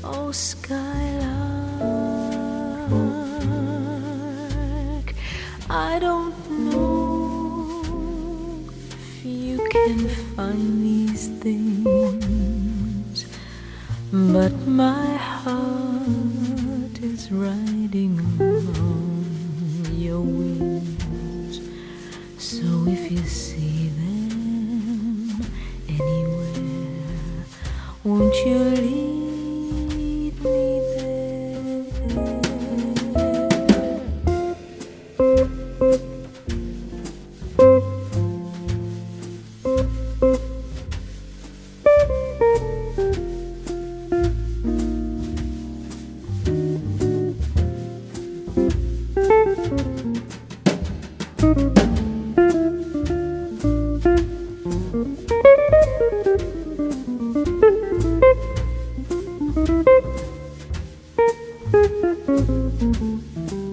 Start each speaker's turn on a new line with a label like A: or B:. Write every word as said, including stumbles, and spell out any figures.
A: Oh, skylark, I don't know if you can find these things, but my heart is riding on your wings. So if you see them anywhere, won't you lead me there? Thank you.